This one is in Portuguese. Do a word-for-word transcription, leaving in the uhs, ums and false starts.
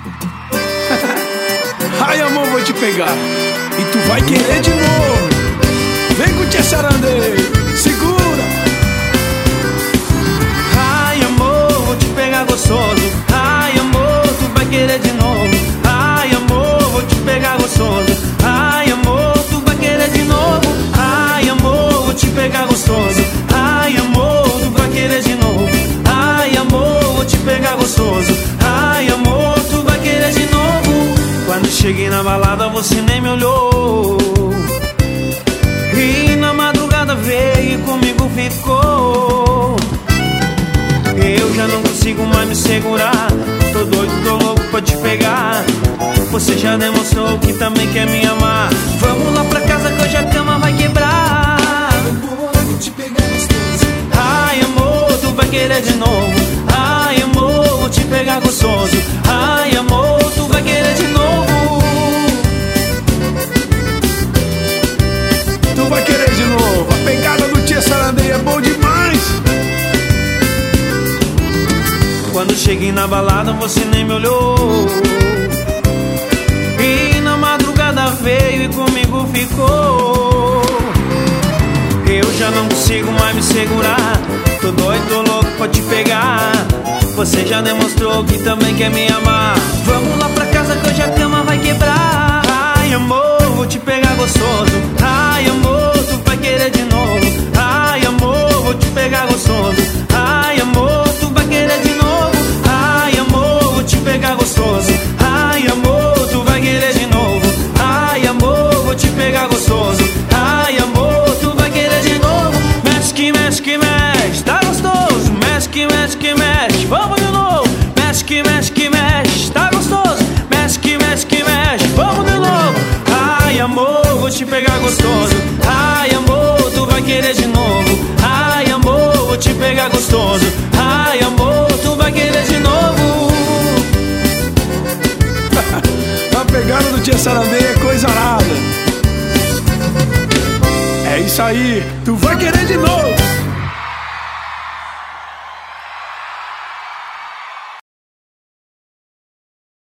Ai, amor, vou te pegar e tu vai querer de novo. Vem com o Tia Sarandê, segura. Ai, amor, vou te pegar gostoso. Ai, amor, tu vai querer de novo. Ai, amor, vou te pegar gostoso. Ai, amor, tu vai querer de novo. Ai, amor, vou te pegar gostoso. Ai, amor, tu vai querer de novo. Ai, amor, vou te pegar gostoso. Ai, amor, tu vai querer de novo. Quando cheguei na balada você nem me olhou, e na madrugada veio e comigo ficou. Eu já não consigo mais me segurar, tô doido, tô louco pra te pegar. Você já demonstrou que também quer me amar. Vamos lá pra casa que hoje a cama vai quebrar. Vou te pegar gostoso. Ai, amor, tu vai querer de novo. Ai, amor, vou te pegar gostoso. Ai, amor, tu vai querer de novo. Tu vai querer de novo. A pegada do Tia Sarandê é bom demais. Quando cheguei na balada você nem me olhou, e na madrugada veio e comigo ficou. Eu já não consigo mais me segurar, tô doido, tô louco pra te pegar. Você já demonstrou que também quer me amar. Vamos lá pra casa que hoje a cama vai quebrar. Ai, amor, vou te pegar gostoso. Ai, amor, tu vai querer de novo. Ai, amor, vou te pegar gostoso. Ai, amor, tu vai querer de novo. Ai, amor, vou te pegar gostoso. Ai, amor, tu vai querer de novo. Ai, amor, vou te pegar gostoso. Ai, amor, tu vai querer de novo. Mexe que mexe que mexe, tá gostoso. Mexe que mexe que mexe, vamos de novo. Mexe que mexe que mexe, tá gostoso. Mexe que mexe que mexe, vamos de novo. Ai, amor, vou te pegar gostoso. Ai, amor, tu vai querer de novo. Ai, amor, vou te pegar gostoso. Ai, amor, tu vai querer de novo. A pegada do Tia Sarandê é coisa arada. É isso aí, tu vai querer de novo.